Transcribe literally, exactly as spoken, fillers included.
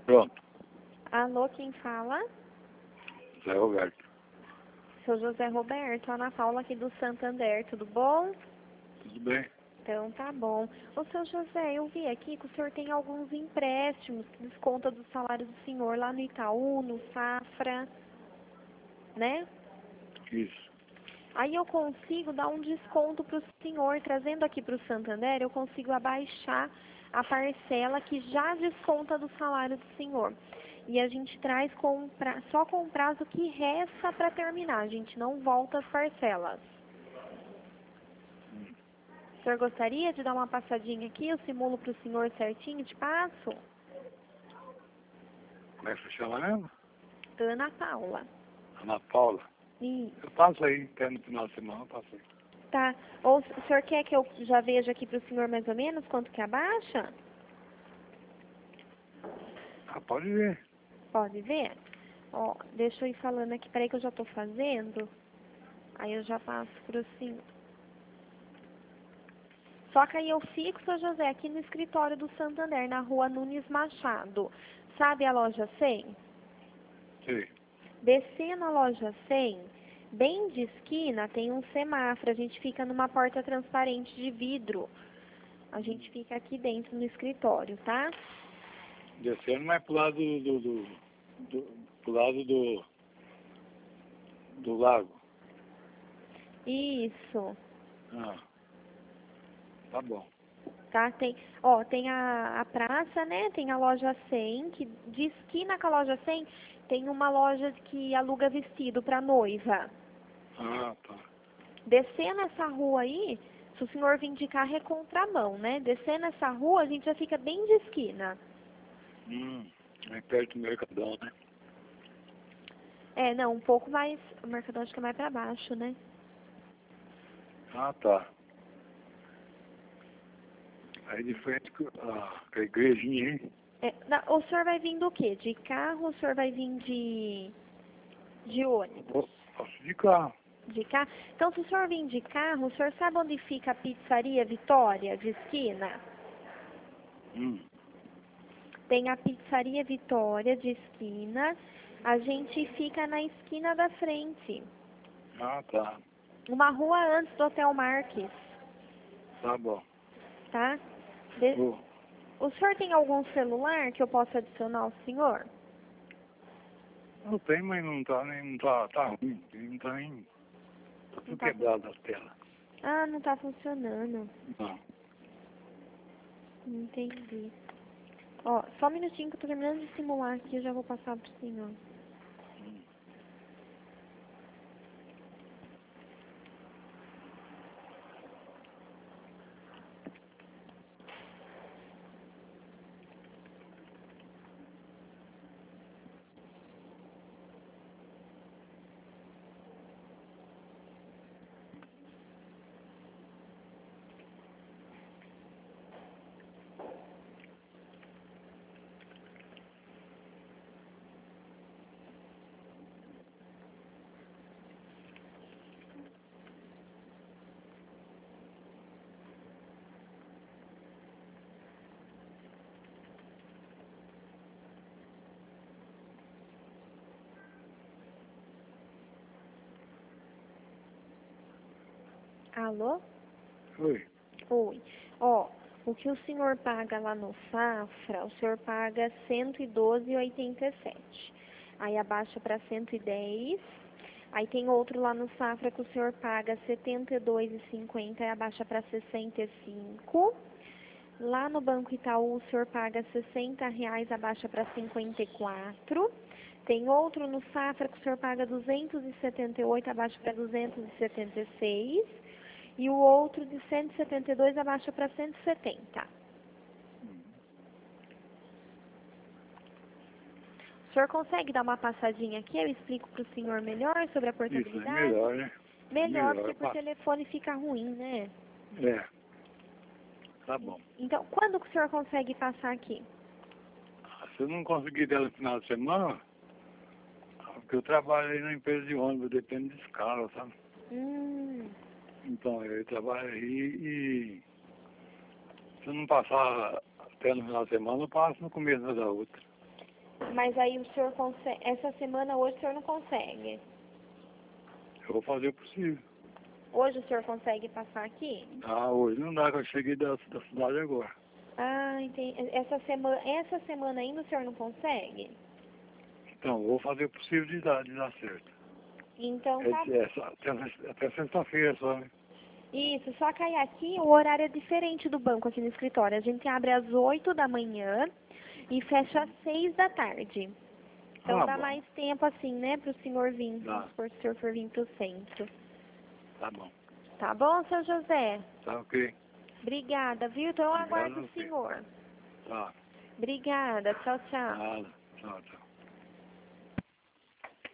Pronto. Alô, quem fala? Zé Roberto. Sou José Roberto, Ana Paula aqui do Santander, tudo bom? Tudo bem? Então tá bom. Ô, seu José, eu vi aqui que o senhor tem alguns empréstimos que desconta do salário do senhor lá no Itaú, no Safra, né? Isso. Aí eu consigo dar um desconto para o senhor, trazendo aqui para o Santander, eu consigo abaixar a parcela que já desconta do salário do senhor. E a gente traz com pra, só com o prazo que resta para terminar, a gente não volta as parcelas. O senhor gostaria de dar uma passadinha aqui? Eu simulo para o senhor certinho, te passo? Como é que você chama mesmo? Ana Paula. Ana Paula. Isso. Eu passo aí, até no final de semana eu passo aí. Tá. Ou o senhor quer que eu já veja aqui para o senhor mais ou menos quanto que abaixa? Ah, pode ver. Pode ver? Ó, deixa eu ir falando aqui, peraí que eu já tô fazendo. Aí eu já passo pro senhor. Só que aí eu fico, seu José, aqui no escritório do Santander, na rua Nunes Machado. Sabe a loja cem? Sim. Descendo a loja cem, bem de esquina, tem um semáforo. A gente fica numa porta transparente de vidro. A gente fica aqui dentro no escritório, tá? Descendo, mas pro lado do, do, do, do pro lado do, do lago. Isso. Ah, tá bom. Tá? Tem, ó, tem a, a praça, né? Tem a loja cem, que de esquina com a loja cem, tem uma loja que aluga vestido para noiva. Ah, tá. Descendo essa rua aí, se o senhor vir de carro é contramão, né? Descendo essa rua, a gente já fica bem de esquina. Hum, é perto do Mercadão, né? É, não, um pouco mais, o Mercadão acho que é mais para baixo, né? Ah, tá. Aí de frente com a, com a igrejinha, hein? É, na- o senhor vai vir do quê? De carro ou o senhor vai vir de, de ônibus? Pô, posso de carro. De carro? Então, se o senhor vir de carro, o senhor sabe onde fica a pizzaria Vitória, de esquina? Hum, Tem a pizzaria Vitória, de esquina. A gente fica na esquina da frente. ah, tá. Uma rua antes do Hotel Marques, Tá bom. tá? De- Ô, O senhor tem algum celular que eu possa adicionar ao senhor? não tem, mas não tá nem, não tá, tá ruim. Não tá nem, tá Não tudo tá... quebrado as telas. Ah, não tá funcionando. Não. Entendi. Ó, só um minutinho que eu tô terminando de simular aqui, eu já vou passar pro senhor. Alô? Oi. Oi. Ó, o que o senhor paga lá no Safra, o senhor paga cento e doze reais e oitenta e sete centavos. Aí abaixa para cento e dez. Aí tem outro lá no Safra que o senhor paga setenta e dois reais e cinquenta centavos e abaixa para sessenta e cinco. Lá no Banco Itaú o senhor paga sessenta reais, abaixa para cinquenta e quatro. Tem outro no Safra que o senhor paga duzentos e setenta e oito, abaixa para duzentos e setenta e seis. E o outro de cento e setenta e dois abaixa para cento e setenta. O senhor consegue dar uma passadinha aqui? Eu explico para o senhor melhor sobre a Isso, é portabilidade? melhor, né? Melhor, Melhor, porque por passa. telefone fica ruim, né? É, tá bom. Então, quando que o senhor consegue passar aqui? Se eu não conseguir dela no final de semana, porque eu trabalho aí na empresa de ônibus, depende de escala, sabe? Hum, Então, eu trabalho aí e se eu não passar até no final de semana, eu passo no começo da outra. Mas aí o senhor consegue, essa semana hoje o senhor não consegue? Eu vou fazer o possível. Hoje o senhor consegue passar aqui? Ah, hoje não dá, que eu cheguei da, da cidade agora. Ah, entendi. Essa semana, essa semana ainda o senhor não consegue? Então, vou fazer o possível de dar, de dar certo. Então É, tá. é, só, até até sexta-feira só, né? Isso, só que aí aqui o horário é diferente do banco aqui no escritório. A gente abre às oito da manhã e fecha às seis da tarde. Então Ah, dá bom. mais tempo assim, né, pro senhor vir, Dá. vamos supor, se o senhor for vir pro centro. Tá bom. Tá bom, seu José? Tá ok. Obrigada, viu? Então eu Obrigado aguardo a o você. senhor. Tá. Obrigada, tchau, tchau. Nada. Tchau, tchau.